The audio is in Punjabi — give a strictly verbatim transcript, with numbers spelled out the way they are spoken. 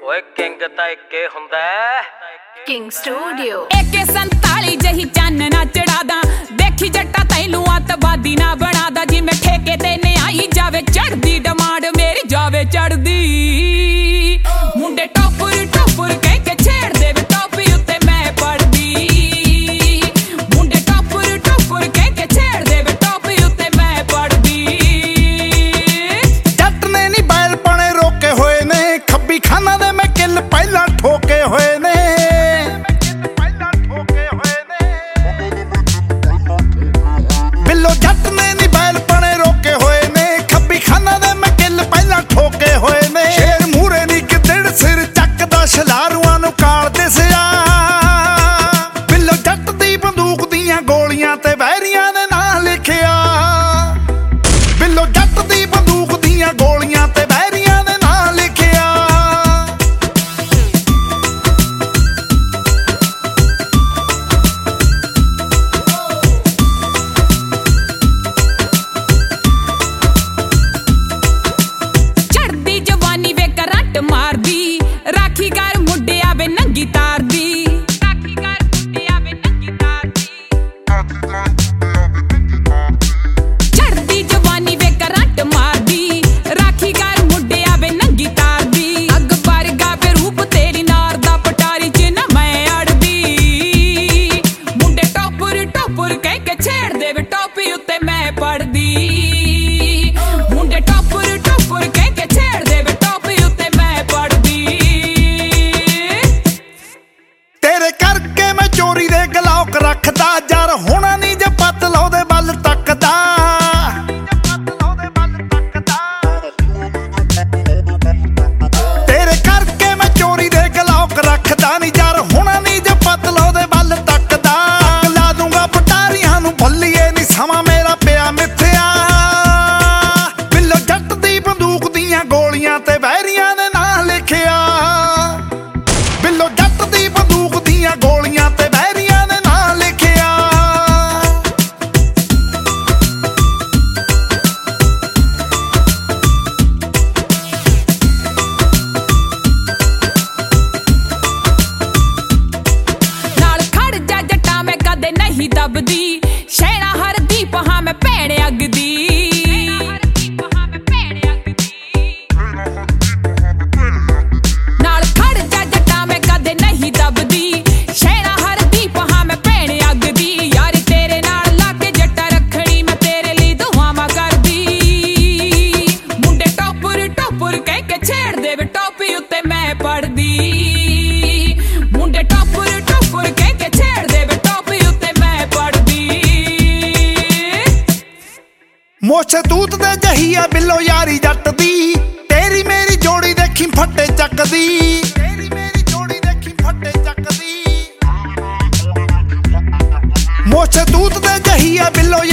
ਓਏ ਕਿੰਗ ਤਾਂ ਇੱਕੇ ਹੁੰਦਾ ਕਿੰਗ ਸਟੂਡੀਓ ਏਕੇ ਸੰਤਾਲੀ ਜਹੀ ਚੰਨ ਨਾ ਚੜਾਦਾ ਦੇਖੀ ਜੱਟਾ ਤੈਨੂੰ ਅੱਤਵਾਦੀ ਨਾ ਬਣਾਦਾ ਜਿਵੇਂ ਠੇਕੇ ਤੇ ਨਿਆਈ ਜਾਵੇ ਚੜਦੀ ਡਿਮਾਂਡ ਮੇਰੀ ਜਾਵੇ ਚੜਦੀ ਮੁੰਡੇ ਟੋਪਰ ਟੋਪਰ ਕਹਿ ਕੇ ਛੇੜ ਦੇਵੇ ਟੋਪੀ ਉੱਤੇ ਮੈਂ ਪੜਦੀ ਮੁੰਡੇ ਟੋਪਰ ਟੋਪਰ ਕਹਿ ਕੇ ਛੇੜ ਦੇਵੇ ਟੋਪੀ ਉੱਤੇ ਮੈਂ ਪੜਦੀ ਜੱਟ ਨੇ ਨੀ ਬੈਲ ਪਣੇ ਰੋਕੇ ਹੋਏ ਨੇ ਖੱਬੀ ਖਾਨਾ ਦੇ ਮੈਂ ਕਿੱਲ ਪਹਿਲਾਂ ਠੋਕੇ ਹੋਏ ਨੇ ਬਿੱਲੋ ਜੱਟ ਨੇ ਨੀ ਬੈਲ ਪਣੇ ਰੋਕੇ ਹੋਏ ਨੇ ਖੱਬੀ ਖਾਨਾ ਦੇ ਮੈਂ ਕਿੱਲ ਪਹਿਲਾਂ ਠੋਕੇ ਹੋਏ ਨੇ ਸ਼ੇਰ ਮੂਰੇ ਨੀ ਕਿੱਦੜ ਸਿਰ ਚੱਕਦਾ ਛਲਾਰੂਆਂ ਨੂੰ ਕਾਲ ਦਿਸਿਆ ਬਿੱਲੋ ਜੱਟ ਦੀ ਬੰਦੂਕ ਦੀਆਂ ਗੋਲੀਆਂ ਤੇ ਵਹਿਰੀਆਂ ਦੇ ਨਾਂ ਲਿਖਿਆ ਬਿੱਲੋ ਜੱਟ ਦੀ ਬੰਦੂਕ ਦੀਆਂ ਗੋਲੀਆਂ ਤੇ ਵਹਿਰੀਆਂ ਦੇ ਨਾਂ ਲਿਖਿਆ ਚੜਦੀ ਜਵਾਨੀ ਵੇ ਕਰੰਟ ਮਾਰਦੀ ਰਾਖੀ ਕਰ ਮੁੰਡਿਆ ਵੇ ਨੰਗੀ ਤਾਰਦੀ ਰਾਖੀ ਕਰ ਮੁੰਡਿਆ ਵੇ ਨੰਗੀ ਤਾਰਦੀ ਚੜਦੀ ਜਵਾਨੀ ਵੇ ਕਰੰਟ ਮਾਰਦੀ ਰਾਖੀ ਕਰ ਮੁੰਡਿਆ ਵੇ ਨੰਗੀ ਤਾਰਦੀ ਅੱਗ ਵਰਗਾ ਵੇ ਰੂਪ ਤੇਰੀ ਨਾਰ ਦਾ ਪਟਾਰੀ ਚ ਨਾ ਮੈਂ ਅੜਦੀ ਮੁੰਡੇ ਟੋਪਰ ਟੋਪਰ ਕਹਿ ਕੇ ਛੇੜ ਦੇਵੇ ਟੋਪੀ ਉੱਤੇ ਮੈਂ ਪੜਦੀ ਮੁੰਡੇ ਟੋਪਰ ਟੋਪਰ ਕਹਿ ਕੇ ਛੇੜ ਦੇਵੇ ਟੋਪੀ ਉੱਤੇ ਮੈਂ ਪੜਦੀ ਤੇਰੇ ਕਰਕੇ ਮੈਂ ਚੋਰੀ ਦੇ ਗਲੌਕ ਰੱਖਦਾ ਜਰ ਹੋਣਾ ਨਹੀਂ ਜੇ ਪੱਤ ਲਾਉਦੇ ਵੱਲ ਤੱਕਦਾ ਤੇਰੇ ਕਰਕੇ ਮੈਂ ਚੋਰੀ ਦੇ ਗਲੌਕ ਰੱਖਦਾ ਨਹੀਂ ਜਰ ਹੋਣਾ ਨਹੀਂ ਜੇ ਪੱਤ ਲਾਉਦੇ ਵੱਲ ਤੱਕਦਾ ਲਾ ਦੂੰਗਾ ਪਟਾਰੀਆਂ ਨੂੰ ਭੁੱਲੀਏ ਨਹੀਂ ਸਮਾਂ ਮੇਰਾ ਪਿਆ ਮਿੱਥਿਆ ਬਿੱਲੋ ਜੱਟ ਦੀ ਬੰਦੂਕ ਦੀਆਂ ਗੋਲੀਆਂ ਤੇ ਵਹਿਰੀਆਂ ਦੇ ਨਾਂ ਲਿਖਿਆ ਬਿੱਲੋ ਜੱਟ ਦੀ ਬੰਦੂਕ ਦੀਆਂ ਗੋਲੀਆਂ ਤੇ ਵਹਿਰੀਆਂ ਦੇ ਨਾਂ ਲਿਖਿਆ ਨਾਲ ਖੜ ਜਾ ਜੱਟਾ ਮੈਂ ਕਦੇ ਨਹੀਂ ਦਬਦੀ ਸ਼ੈਣਾ ਹਰਦੀ ਪਹਾ ਮੈਂ ਭੈਣ ਅੱਗ ਦੀ ਨਾਲ ਖੜ ਜਾ ਜੱਟਾ ਮੈਂ ਕਦੇ ਨਹੀਂ ਦਬਦੀ ਸ਼ੈਣਾ ਹਰਦੀ ਪਹਾ ਮੈਂ ਭੈਣ ਅੱਗ ਦੀ ਯਾਰ ਤੇਰੇ ਨਾਲ ਲਾ ਕੇ ਜੱਟਾ ਰੱਖਣੀ ਮੈਂ ਤੇਰੇ ਲਈ ਦੁਆਵਾਂ ਕਰਦੀ ਮੁੰਡੇ ਟੋਪਰ ਟੋਪਰ ਕਹਿ ਕੇ ਛੇੜ ਦੇਵੇ ਟੋਪੀ ਉੱਤੇ ਮੈਂ ਪੜਦੀ ਮੁੰਡੇ ਟੋਪਰ ਟੋਪਰ ਕਹਿ ਕੇ ਛੇੜ ਦੇਵੇ ਟੋਪੀ ਉੱਤੇ ਮੈਂ ਪੜਦੀ ਮੋਛੇ ਤੂਤ ਦੇ ਜਹੀ ਆ ਬਿੱਲੋ ਯਾਰੀ ਜੱਟ ਦੀ ਤੇਰੀ ਮੇਰੀ ਜੋੜੀ ਦੇਖੀ ਫੱਟੇ ਚੱਕਦੀ ਤੇਰੀ ਮੇਰੀ ਜੋੜੀ ਦੇਖੀ ਫੱਟੇ ਚੱਕਦੀ ਮੋਛੇ ਤੂਤ ਦੇ ਜਹੀ ਆ ਬਿੱਲੋ